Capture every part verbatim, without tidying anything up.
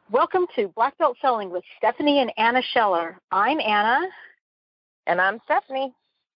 Welcome to Black Belt Selling with Stephanie and Anna Scheller. I'm Anna. And I'm Stephanie.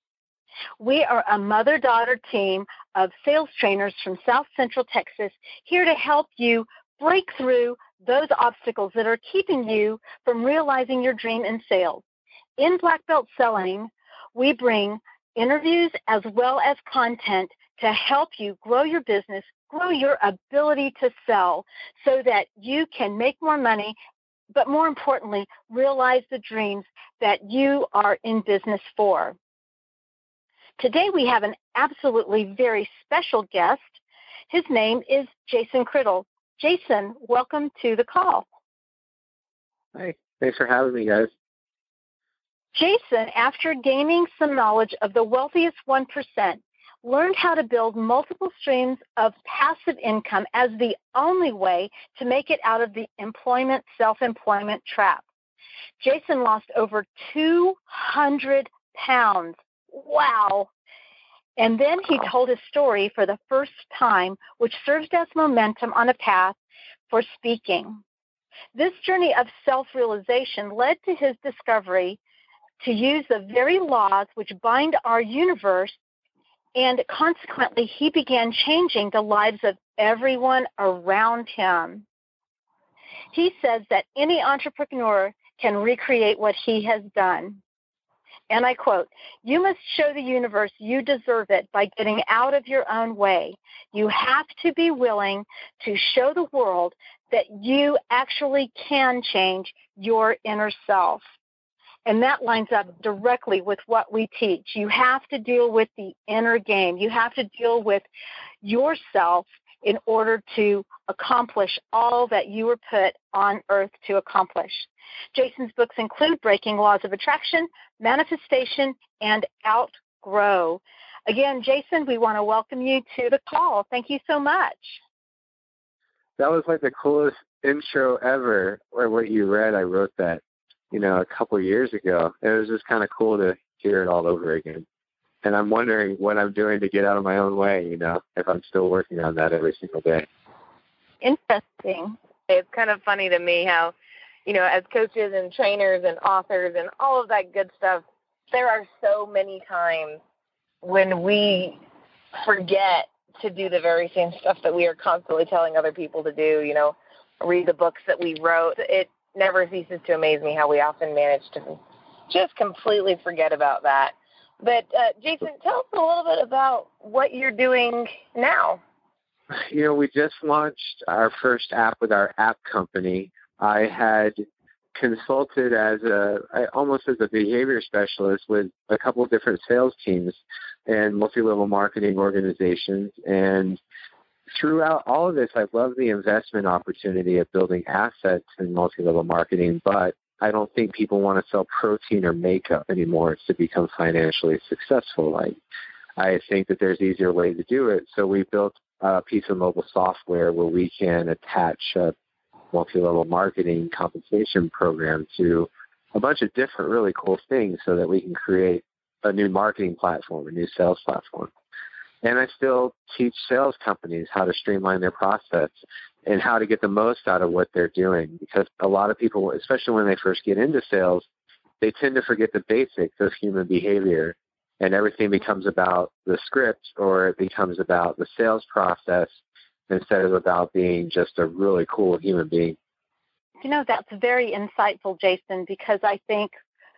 We are a mother-daughter team of sales trainers from South Central Texas here to help you break through those obstacles that are keeping you from realizing your dream in sales. In Black Belt Selling, we bring interviews as well as content to help you grow your business, grow your ability to sell so that you can make more money, but more importantly, realize the dreams that you are in business for. Today we have an absolutely very special guest. His name is Jason Criddle. Jason, welcome to the call. Hi, thanks for having me, guys. Jason, after gaining some knowledge of the wealthiest one percent, learned how to build multiple streams of passive income as the only way to make it out of the employment, self-employment trap. Jason lost over two hundred pounds. Wow. And then he told his story for the first time, which serves as momentum on a path for speaking. This journey of self-realization led to his discovery to use the very laws which bind our universe, and consequently, he began changing the lives of everyone around him. He says that any entrepreneur can recreate what he has done. And I quote, "You must show the universe you deserve it by getting out of your own way. You have to be willing to show the world that you actually can change your inner self." And that lines up directly with what we teach. You have to deal with the inner game. You have to deal with yourself in order to accomplish all that you were put on earth to accomplish. Jason's books include Breaking Laws of Attraction, Manifestation, and Outgrow. Again, Jason, we want to welcome you to the call. Thank you so much. That was like the coolest intro ever, or what you read. I wrote that, you know, a couple of years ago. It was just kind of cool to hear it all over again. And I'm wondering what I'm doing to get out of my own way, you know, if I'm still working on that every single day. Interesting. It's kind of funny to me how, you know, as coaches and trainers and authors and all of that good stuff, there are so many times when we forget to do the very same stuff that we are constantly telling other people to do, you know, read the books that we wrote. It never ceases to amaze me how we often manage to just completely forget about that. But, uh, Jason, tell us a little bit about what you're doing now. You know, we just launched our first app with our app company. I had consulted as a, almost as a behavior specialist with a couple of different sales teams and multi-level marketing organizations. And throughout all of this, I love the investment opportunity of building assets in multi-level marketing, but I don't think people want to sell protein or makeup anymore to become financially successful. Like, I think that there's easier ways to do it. So we built a piece of mobile software where we can attach a multi-level marketing compensation program to a bunch of different really cool things so that we can create a new marketing platform, a new sales platform. And I still teach sales companies how to streamline their process and how to get the most out of what they're doing. Because a lot of people, especially when they first get into sales, they tend to forget the basics of human behavior, and everything becomes about the script, or it becomes about the sales process instead of about being just a really cool human being. You know, that's very insightful, Jason, because I think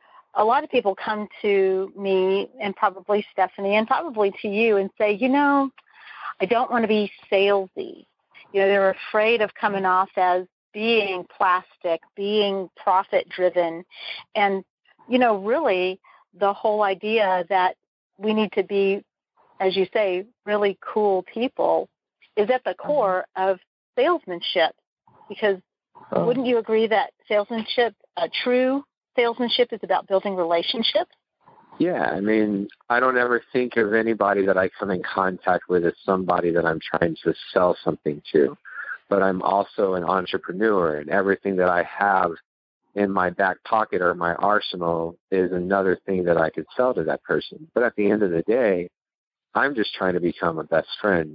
a lot of people come to me and probably Stephanie and probably to you and say, you know, I don't want to be salesy. You know, they're afraid of coming off as being plastic, being profit-driven. And, you know, really the whole idea that we need to be, as you say, really cool people is at the core of salesmanship. Because oh. wouldn't you agree that salesmanship, a true salesmanship, is about building relationships? Yeah, I mean, I don't ever think of anybody that I come in contact with as somebody that I'm trying to sell something to. But I'm also an entrepreneur, and everything that I have in my back pocket or my arsenal is another thing that I could sell to that person. But at the end of the day, I'm just trying to become a best friend.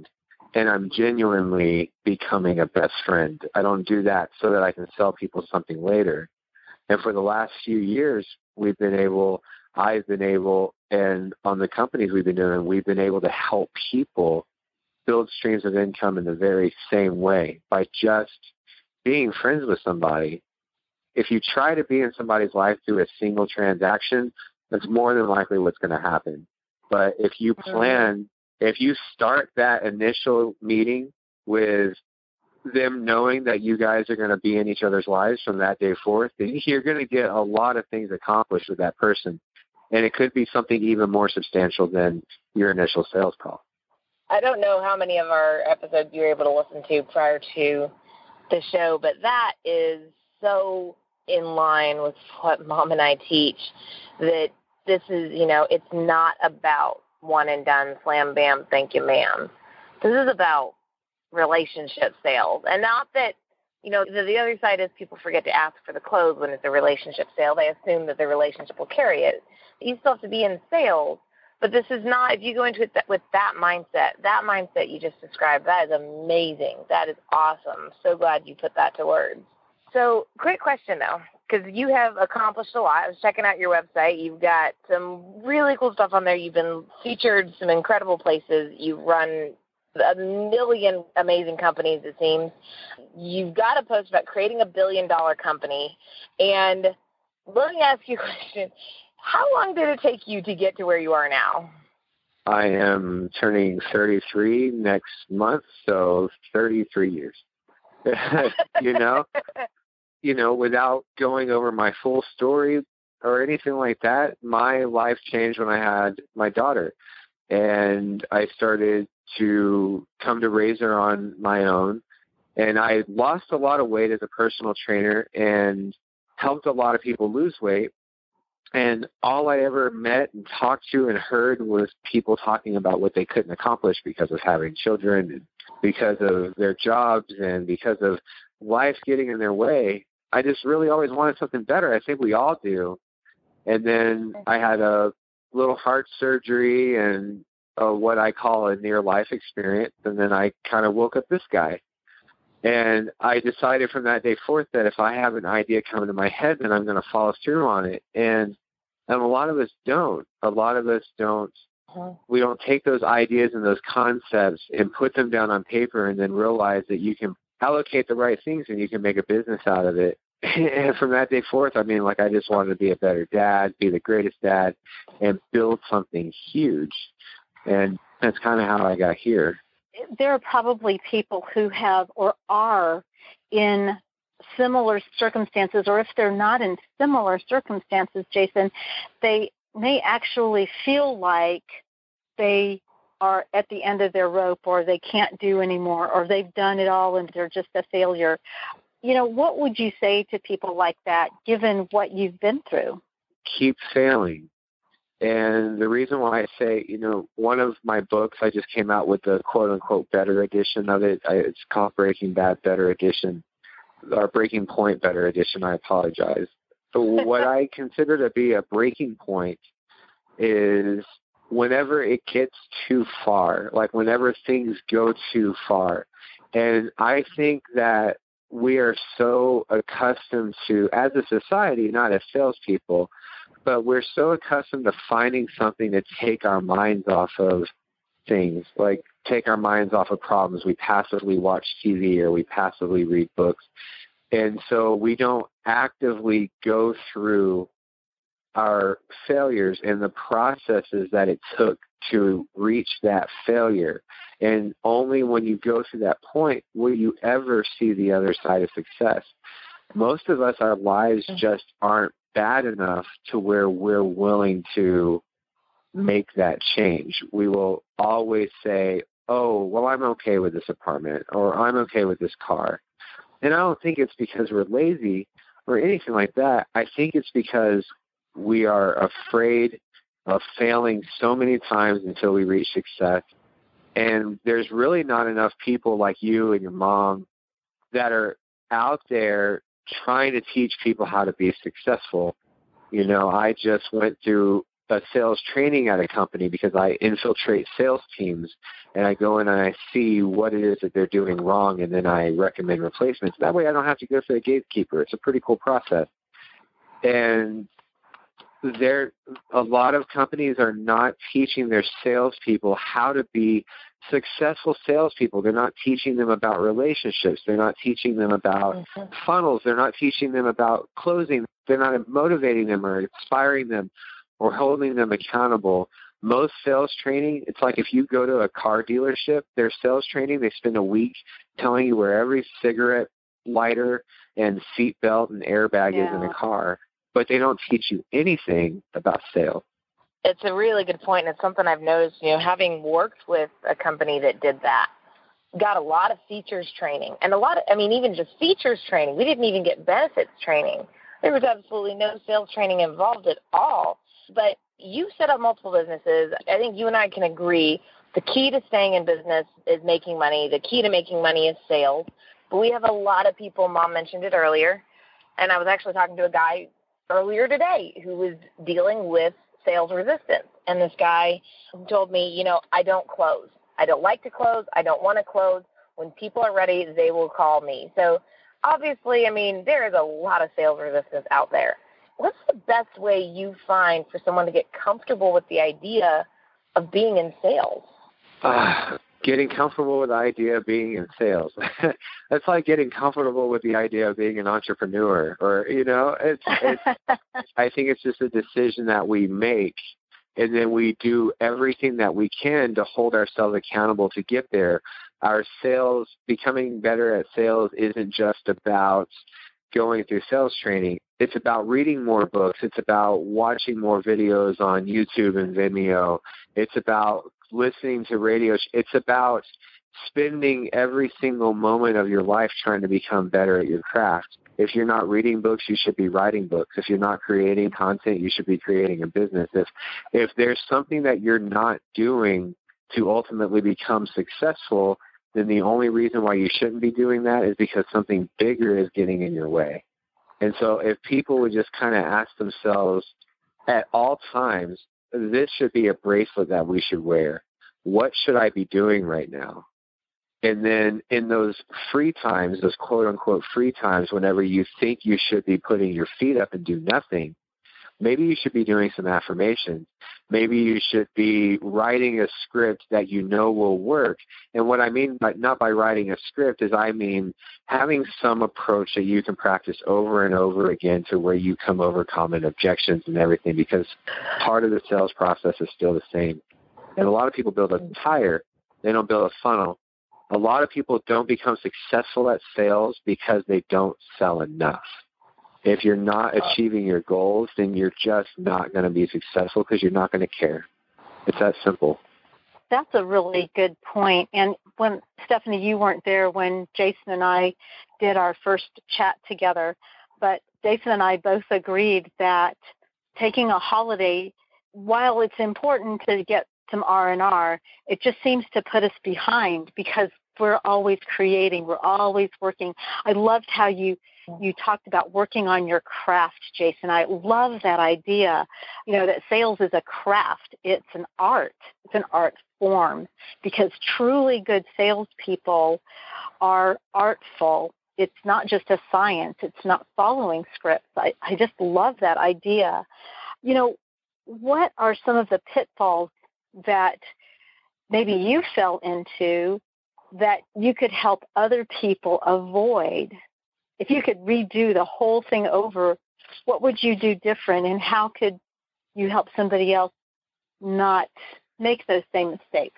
and I'm genuinely becoming a best friend. I don't do that so that I can sell people something later. And for the last few years, we've been able, I've been able, and on the companies we've been doing, we've been able to help people build streams of income in the very same way by just being friends with somebody. If you try to be in somebody's life through a single transaction, that's more than likely what's going to happen. But if you plan, if you start that initial meeting with them knowing that you guys are going to be in each other's lives from that day forth, then you're going to get a lot of things accomplished with that person. And it could be something even more substantial than your initial sales call. I don't know how many of our episodes you were able to listen to prior to the show, but that is so in line with what Mom and I teach, that this is, you know, it's not about one and done, slam, bam, thank you, ma'am. This is about relationship sales. And not that, you know, the, the other side is people forget to ask for the close when it's a relationship sale. They assume that the relationship will carry it. You still have to be in sales. But this is not, if you go into it th- with that mindset, that mindset you just described, that is amazing. That is awesome. So glad you put that to words. So, quick question, though, because you have accomplished a lot. I was checking out your website. You've got some really cool stuff on there. You've been featured some incredible places. You've run a million amazing companies, it seems. You've got a post about creating a billion-dollar company. And let me ask you a question. How long did it take you to get to where you are now? I am turning thirty-three next month, so thirty-three years. you know, you know, without going over my full story or anything like that, my life changed when I had my daughter, and I started to come to raise her on my own. And I lost a lot of weight as a personal trainer and helped a lot of people lose weight. And all I ever met and talked to and heard was people talking about what they couldn't accomplish because of having children, and because of their jobs, and because of life getting in their way. I just really always wanted something better. I think we all do. And then I had a little heart surgery and uh, what I call a near-life experience. And then I kind of woke up this guy. And I decided from that day forth that if I have an idea coming to my head, then I'm going to follow through on it. And, and a lot of us don't. A lot of us don't. Uh-huh. We don't take those ideas and those concepts and put them down on paper and then realize that you can allocate the right things and you can make a business out of it. And from that day forth, I mean, like, I just wanted to be a better dad, be the greatest dad, and build something huge. And that's kind of how I got here. There are probably people who have or are in similar circumstances, or if they're not in similar circumstances, Jason, they may actually feel like they are at the end of their rope, or they can't do anymore, or they've done it all and they're just a failure. You know, what would you say to people like that, given what you've been through? Keep failing. And the reason why I say, you know, one of my books, I just came out with the quote-unquote better edition of it. I, it's called Breaking Bad Better Edition, or Breaking Point Better Edition. I apologize. So what I consider to be a breaking point is whenever it gets too far, like whenever things go too far. And I think that we are so accustomed to, as a society, not as salespeople, but we're so accustomed to finding something to take our minds off of things, like take our minds off of problems. We passively watch T V or we passively read books. And so we don't actively go through our failures and the processes that it took to reach that failure. And only when you go through that point will you ever see the other side of success. Most of us, our lives just aren't bad enough to where we're willing to make that change. We will always say, oh, well, I'm okay with this apartment, or I'm okay with this car. And I don't think it's because we're lazy or anything like that. I think it's because we are afraid of failing so many times until we reach success. And there's really not enough people like you and your mom that are out there trying to teach people how to be successful. You know, I just went through a sales training at a company because I infiltrate sales teams and I go in and I see what it is that they're doing wrong, and then I recommend replacements. That way I don't have to go through a gatekeeper. It's a pretty cool process. And there, a lot of companies are not teaching their salespeople how to be successful salespeople. They're not teaching them about relationships. They're not teaching them about mm-hmm. funnels. They're not teaching them about closing. They're not motivating them or inspiring them or holding them accountable. Most sales training, it's like if you go to a car dealership, their sales training, they spend a week telling you where every cigarette lighter and seat belt and airbag yeah. is in a car, but they don't teach you anything about sales. It's a really good point, and it's something I've noticed, you know, having worked with a company that did that, got a lot of features training, and a lot of, I mean, even just features training. We didn't even get benefits training. There was absolutely no sales training involved at all. But you set up multiple businesses. I think you and I can agree the key to staying in business is making money. The key to making money is sales. But we have a lot of people, Mom mentioned it earlier, and I was actually talking to a guy earlier today who was dealing with sales resistance. And this guy told me, you know, I don't close. I don't like to close. I don't want to close. When people are ready, they will call me. So obviously, I mean, there is a lot of sales resistance out there. What's the best way you find for someone to get comfortable with the idea of being in sales? Uh, getting comfortable with the idea of being in sales. That's like getting comfortable with the idea of being an entrepreneur, or, you know, it's, it's I think it's just a decision that we make, and then we do everything that we can to hold ourselves accountable to get there. Our sales, becoming better at sales isn't just about going through sales training. It's about reading more books. It's about watching more videos on YouTube and Vimeo. It's about listening to radio. It's about spending every single moment of your life trying to become better at your craft. If you're not reading books, you should be writing books. If you're not creating content, you should be creating a business. If if there's something that you're not doing to ultimately become successful, then the only reason why you shouldn't be doing that is because something bigger is getting in your way. And so if people would just kind of ask themselves at all times, this should be a bracelet that we should wear. What should I be doing right now? And then in those free times, those quote-unquote free times, whenever you think you should be putting your feet up and do nothing, maybe you should be doing some affirmations. Maybe you should be writing a script that you know will work. And what I mean by not by writing a script is I mean having some approach that you can practice over and over again to where you come over common objections and everything, because part of the sales process is still the same. And a lot of people build a tire. They don't build a funnel. A lot of people don't become successful at sales because they don't sell enough. If you're not achieving your goals, then you're just not going to be successful because you're not going to care. It's that simple. That's a really good point. And when, Stephanie, you weren't there when Jason and I did our first chat together, but Jason and I both agreed that taking a holiday, while it's important to get some R and R, it just seems to put us behind because we're always creating. We're always working. I loved how you you talked about working on your craft, Jason. I love that idea, you know, that sales is a craft. It's an art. It's an art form, because truly good salespeople are artful. It's not just a science. It's not following scripts. I, I just love that idea. You know, what are some of the pitfalls that maybe you fell into that you could help other people avoid? If you could redo the whole thing over, what would you do different, and how could you help somebody else not make those same mistakes?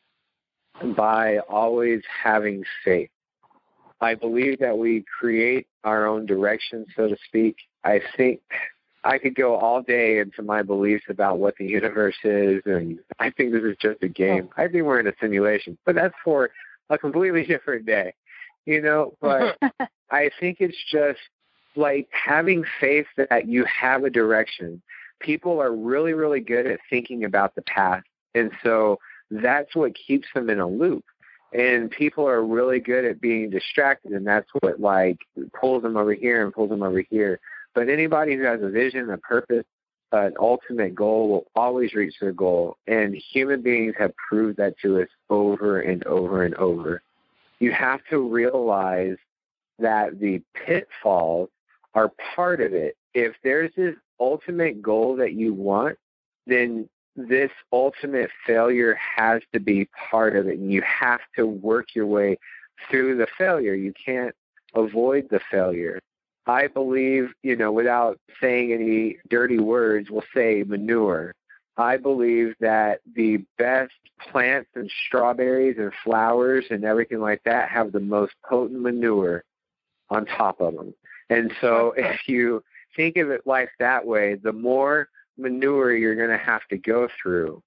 By always having faith. I believe that we create our own direction, so to speak. I think I could go all day into my beliefs about what the universe is, and I think this is just a game. I think we're in a simulation, but that's for a completely different day, you know, but I think it's just like having faith that you have a direction. People are really, really good at thinking about the past, and so that's what keeps them in a loop. And people are really good at being distracted, and that's what, like, pulls them over here and pulls them over here. But anybody who has a vision, a purpose, an ultimate goal will always reach their goal. And human beings have proved that to us over and over and over. You have to realize that the pitfalls are part of it. If there's this ultimate goal that you want, then this ultimate failure has to be part of it. And you have to work your way through the failure. You can't avoid the failure. I believe, you know, without saying any dirty words, we'll say manure. I believe that the best plants and strawberries and flowers and everything like that have the most potent manure on top of them. And so if you think of it like that way, the more manure you're going to have to go through,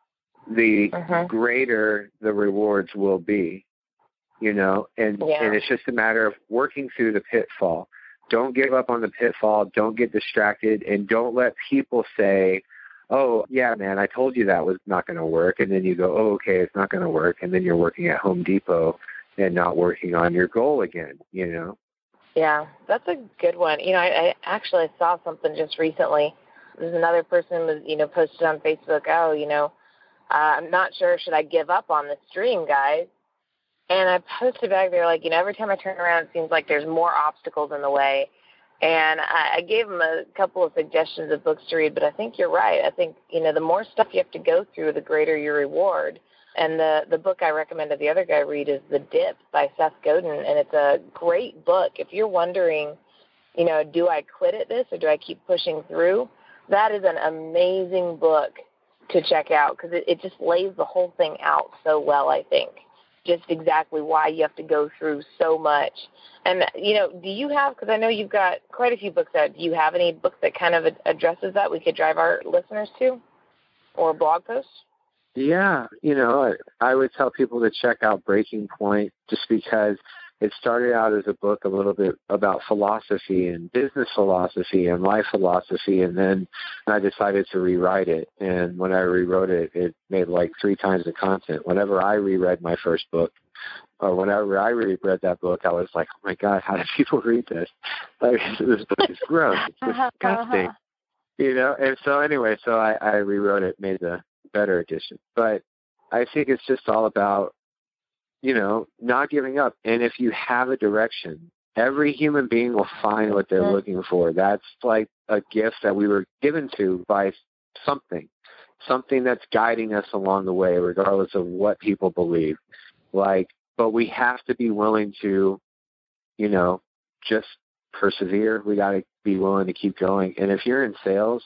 the uh-huh. greater the rewards will be, you know, and, yeah. and it's just a matter of working through the pitfall. Don't give up on the pitfall. Don't get distracted, and don't let people say, oh, yeah, man, I told you that was not going to work. And then you go, oh, okay, it's not going to work. And then you're working at Home Depot and not working on your goal again, you know? Yeah, that's a good one. You know, I, I actually saw something just recently. There's another person was, you know, posted on Facebook, oh, you know, uh, I'm not sure, should I give up on this dream, guys? And I posted back there, like, you know, every time I turn around, it seems like there's more obstacles in the way. And I, I gave him a couple of suggestions of books to read, but I think you're right. I think, you know, the more stuff you have to go through, the greater your reward. And the, the book I recommended the other guy read is The Dip by Seth Godin, and it's a great book. If you're wondering, you know, do I quit at this or do I keep pushing through, that is an amazing book to check out because it, it just lays the whole thing out so well, I think. Just exactly why you have to go through so much. And, you know, do you have, because I know you've got quite a few books out, do you have any books that kind of addresses that we could drive our listeners to, or blog posts? Yeah, you know, I, I would tell people to check out Breaking Point just because it started out as a book a little bit about philosophy and business philosophy and life philosophy, and then I decided to rewrite it. And when I rewrote it, it made like three times the content. Whenever I reread my first book, or whenever I reread that book, I was like, oh my God, how do people read this? Like, this book is gross. It's disgusting. You know? And so anyway, so I, I rewrote it, made the better edition. But I think it's just all about, you know, not giving up. And if you have a direction, every human being will find what they're looking for. That's like a gift that we were given to by something, something that's guiding us along the way, regardless of what people believe. Like, but we have to be willing to, you know, just persevere. We got to be willing to keep going. And if you're in sales,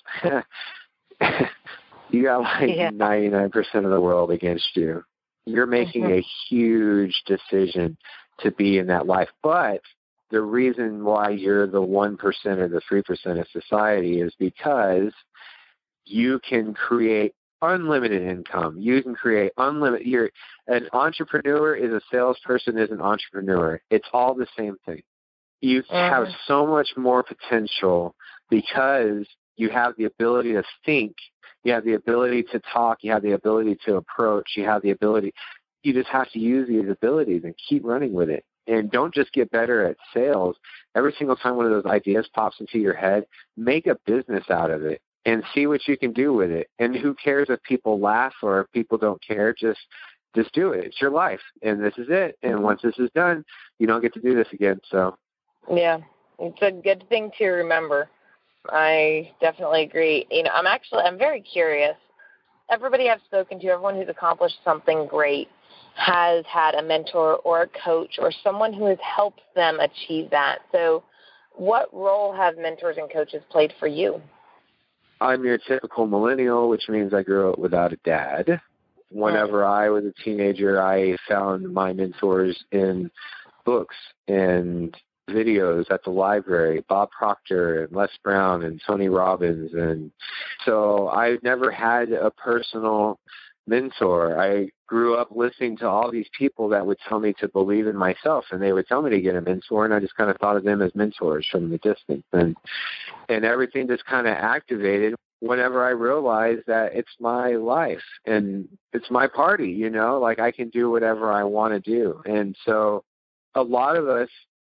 you got like yeah. ninety-nine percent of the world against you. You're making mm-hmm. a huge decision to be in that life. But the reason why you're the one percent or the three percent of society is because you can create unlimited income. You can create unlimited. You're an entrepreneur is a salesperson is an entrepreneur. It's all the same thing. You mm-hmm. have so much more potential because you have the ability to think. You have the ability to talk. You have the ability to approach. You have the ability. You just have to use these abilities and keep running with it. And don't just get better at sales. Every single time one of those ideas pops into your head, make a business out of it and see what you can do with it. And who cares if people laugh or if people don't care? Just just do it. It's your life, and this is it. And once this is done, you don't get to do this again. So, yeah, it's a good thing to remember. I definitely agree. You know, I'm actually, I'm very curious. Everybody I've spoken to, everyone who's accomplished something great has had a mentor or a coach or someone who has helped them achieve that. So what role have mentors and coaches played for you? I'm your typical millennial, which means I grew up without a dad. Whenever I was a teenager, I found my mentors in books and videos at the library, Bob Proctor and Les Brown and Tony Robbins. And so I never had a personal mentor. I grew up listening to all these people that would tell me to believe in myself, and they would tell me to get a mentor, and I just kind of thought of them as mentors from the distance. And, and everything just kind of activated whenever I realized that it's my life and it's my party, you know, like I can do whatever I want to do. And so a lot of us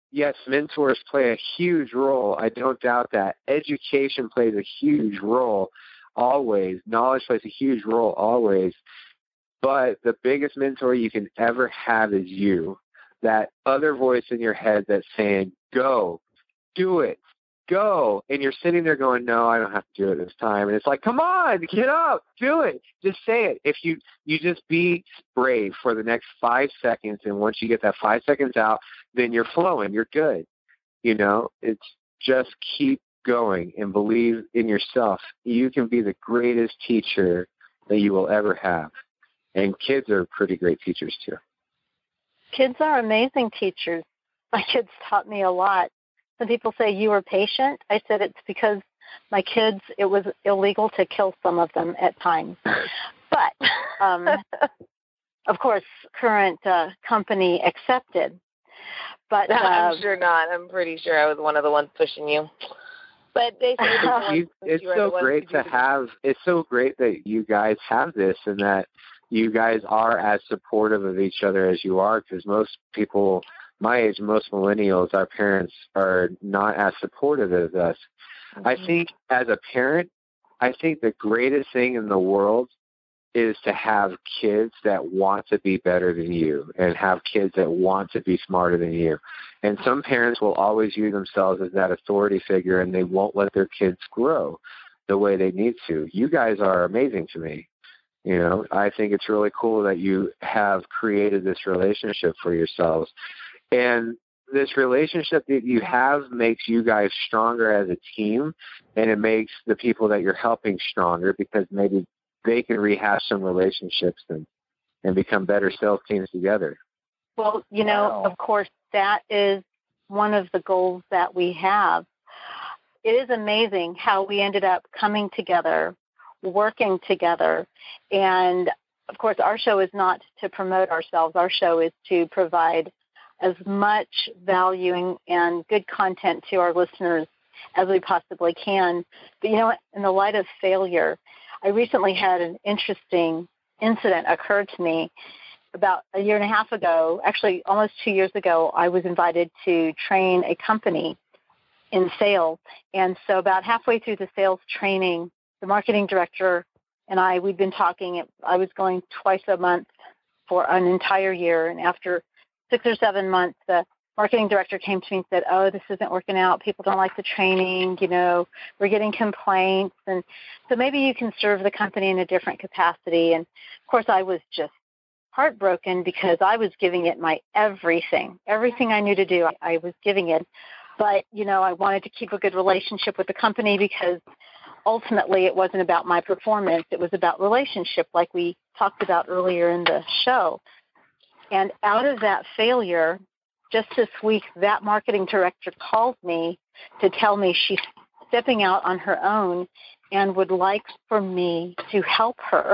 yes, mentors play a huge role. I don't doubt that. Education plays a huge role always. Knowledge plays a huge role always. But the biggest mentor you can ever have is you. That other voice in your head that's saying, go, do it, go. And you're sitting there going, no, I don't have to do it this time. And it's like, come on, get up, do it. Just say it. If you, you just be brave for the next five seconds. And once you get that five seconds out, then you're flowing. You're good. You know, it's just keep going and believe in yourself. You can be the greatest teacher that you will ever have. And kids are pretty great teachers too. Kids are amazing teachers. My kids taught me a lot. Some people say you were patient. I said it's because my kids, it was illegal to kill some of them at times. But, um, of course, current uh, company accepted. But uh, I'm sure not. I'm pretty sure I was one of the ones pushing you. But they say you, it's so great to have. It's so great that you guys have this, and that you guys are as supportive of each other as you are. Because most people my age, most millennials, our parents are not as supportive as us. Mm-hmm. I think as a parent, I think the greatest thing in the world is to have kids that want to be better than you and have kids that want to be smarter than you. And some parents will always view themselves as that authority figure, and they won't let their kids grow the way they need to. You guys are amazing to me. You know, I think it's really cool that you have created this relationship for yourselves. And this relationship that you have makes you guys stronger as a team, and it makes the people that you're helping stronger, because maybe they can rehash some relationships and, and become better sales teams together. Well, you know, wow. Of course, that is one of the goals that we have. It is amazing how we ended up coming together, working together. And, of course, our show is not to promote ourselves. Our show is to provide as much value and good content to our listeners as we possibly can. But, you know, in the light of failure, I recently had an interesting incident occur to me. About a year and a half ago, actually almost two years ago, I was invited to train a company in sales. And so about halfway through the sales training, the marketing director and I, we'd been talking. I was going twice a month for an entire year. And after six or seven months, the marketing director came to me and said, oh, this isn't working out. People don't like the training. You know, we're getting complaints. And so maybe you can serve the company in a different capacity. And, of course, I was just heartbroken because I was giving it my everything. Everything I knew to do, I, I was giving it. But, you know, I wanted to keep a good relationship with the company because ultimately it wasn't about my performance. It was about relationship, like we talked about earlier in the show. And out of that failure, just this week, that marketing director called me to tell me she's stepping out on her own and would like for me to help her.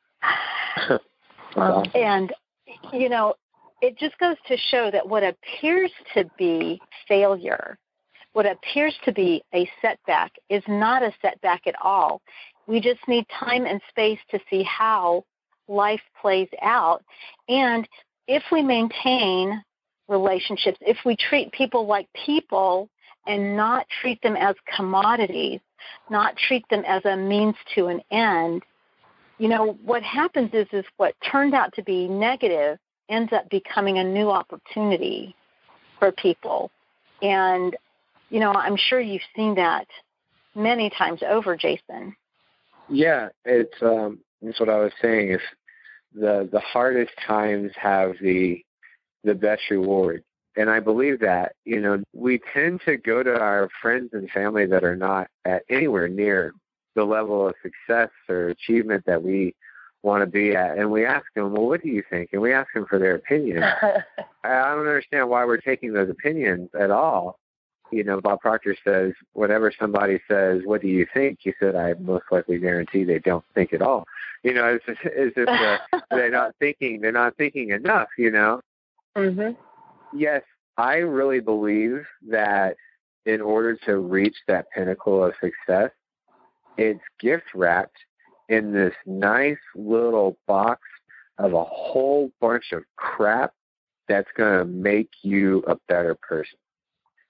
um, and, you know, it just goes to show that what appears to be failure, what appears to be a setback, is not a setback at all. We just need time and space to see how life plays out. And if we maintain relationships, if we treat people like people and not treat them as commodities, not treat them as a means to an end, you know, what happens is, is what turned out to be negative ends up becoming a new opportunity for people. And, you know, I'm sure you've seen that many times over, Jason. Yeah, it's um, it's what I was saying. Is the the hardest times have the the best reward. And I believe that, you know, we tend to go to our friends and family that are not at anywhere near the level of success or achievement that we want to be at. And we ask them, well, what do you think? And we ask them for their opinion. I don't understand why we're taking those opinions at all. You know, Bob Proctor says, whenever somebody says, what do you think? He said, I most likely guarantee they don't think at all. You know, it's just, it's just uh, they're not thinking, they're not thinking enough, you know? Mm-hmm. Yes, I really believe that in order to reach that pinnacle of success, it's gift wrapped in this nice little box of a whole bunch of crap that's going to make you a better person.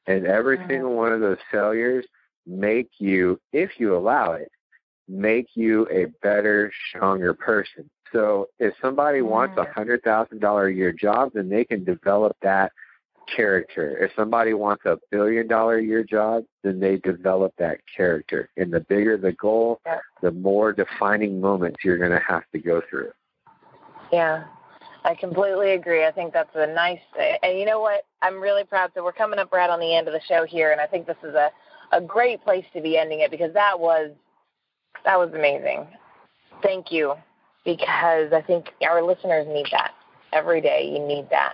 And every Mm-hmm. single one of those failures make you, if you allow it, make you a better, stronger person. So if somebody mm-hmm. wants a one hundred thousand dollars a year job, then they can develop that character. If somebody wants a billion dollar a year job, then they develop that character. And the bigger the goal, yeah. the more defining moments you're going to have to go through. Yeah, I completely agree. I think that's a nice, and you know what? I'm really proud. So we're coming up right on the end of the show here, and I think this is a, a great place to be ending it, because that was, that was amazing. Thank you, because I think our listeners need that every day. You need that.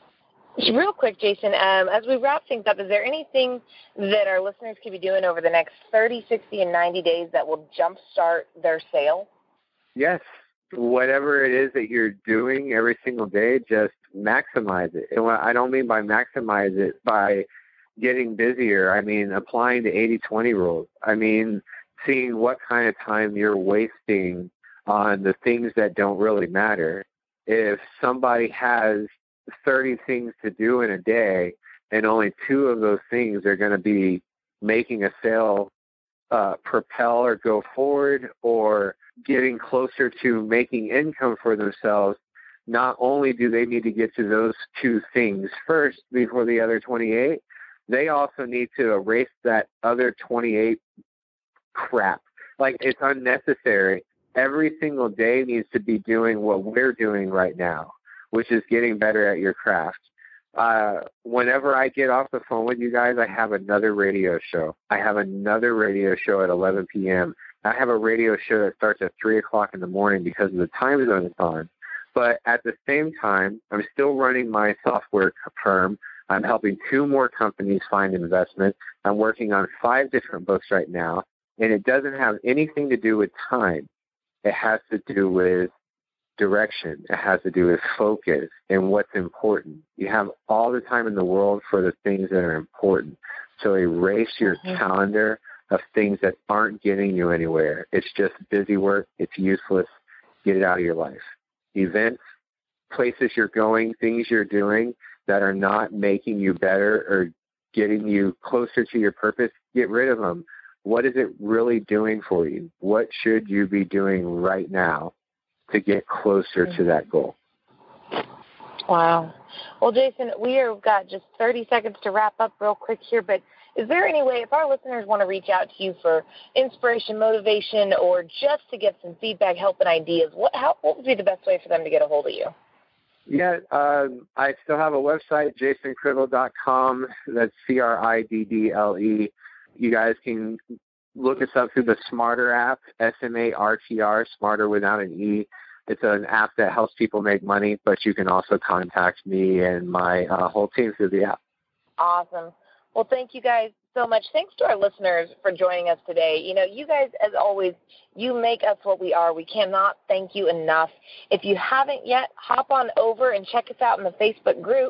Real quick, Jason, um, as we wrap things up, is there anything that our listeners could be doing over the next thirty, sixty, and ninety days that will jumpstart their sale? Yes. Whatever it is that you're doing every single day, just maximize it. And what I don't mean by maximize it by getting busier. I mean applying the eighty twenty rules. I mean seeing what kind of time you're wasting on the things that don't really matter. If somebody has thirty things to do in a day and only two of those things are going to be making a sale uh, propel or go forward or getting closer to making income for themselves, not only do they need to get to those two things first before the other twenty-eight, they also need to erase that other twenty-eight crap. Like, it's unnecessary. Every single day needs to be doing what we're doing right now, which is getting better at your craft. Uh, whenever I get off the phone with you guys, I have another radio show. I have another radio show at eleven p.m. I have a radio show that starts at three o'clock in the morning because of the time zone it's on. But at the same time, I'm still running my software firm. I'm helping two more companies find investment. I'm working on five different books right now, and it doesn't have anything to do with time. It has to do with direction. It has to do with focus and what's important. You have all the time in the world for the things that are important. So erase your mm-hmm. calendar of things that aren't getting you anywhere. It's just busy work. It's useless. Get it out of your life. Events, places you're going, things you're doing that are not making you better or getting you closer to your purpose, get rid of them. What is it really doing for you? What should you be doing right now to get closer to that goal? Wow. Well, Jason, we have got just thirty seconds to wrap up real quick here, but is there any way, if our listeners want to reach out to you for inspiration, motivation, or just to get some feedback, help, and ideas, what, how, what would be the best way for them to get a hold of you? Yeah, um, I still have a website, jason criddle dot com. That's C R I D D L E. You guys can look us up through the Smarter app, S M A R T R, Smarter without an E. It's an app that helps people make money, but you can also contact me and my uh, whole team through the app. Awesome. Well, thank you guys so much. Thanks to our listeners for joining us today. You know, you guys, as always, you make us what we are. We cannot thank you enough. If you haven't yet, hop on over and check us out in the Facebook group,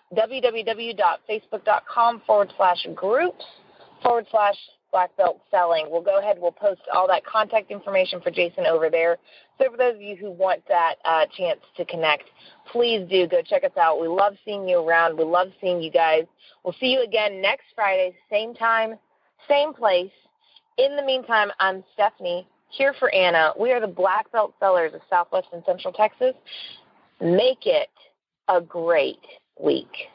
www.facebook.com forward slash groups forward slash Black Belt Selling. We'll go ahead. We'll post all that contact information for Jason over there. So for those of you who want that uh, chance to connect, please do go check us out. We love seeing you around. We love seeing you guys. We'll see you again next Friday, same time, same place. In the meantime, I'm Stephanie, here for Anna. We are the Black Belt Sellers of Southwest and Central Texas. Make it a great week.